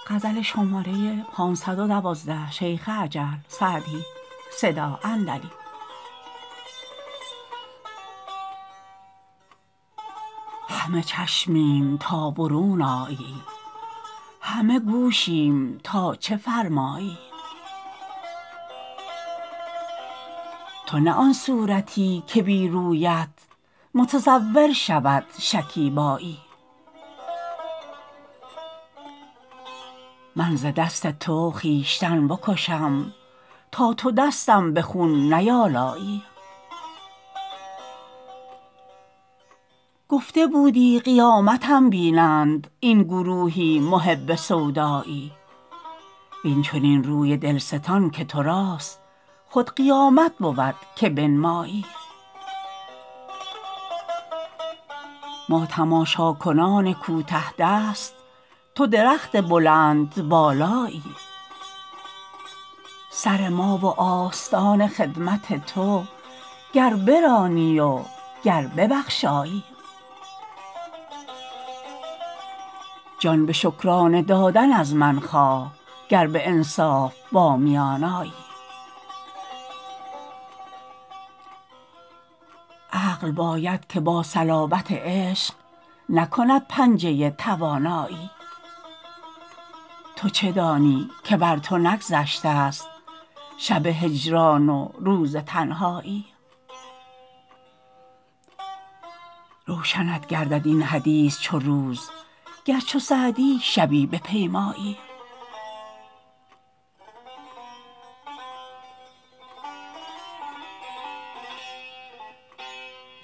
همه چشمیم تا برون آیی، همه گوشیم تا چه فرمایی. تو نه آن صورتی که بی رویت متصور شود شکیبایی. من ز دست تو خویشتن بکشم تا تو دستم به خون نیالایی. گفته بودی قیامتم بینند این گروهی محب سودایی. وین چنین روی دلستان که تو راست خود قیامت بود که بنمایی. ما تماشاکنان کوته دست، تو درخت بلندبالایی. سر ما و آستان خدمت تو گر برانی و گر ببخشایی. جان به شکرانه دادن از من خواه گر به انصاف با میان آیی. عقل باید که با صلابت عشق نکند پنجه توانایی. تو چه دانی که بر تو نگذشته ست شب هجران و روز تنهایی. روشنت گردد این حدیث چو روز گر چو سعدی شبی بپیمایی.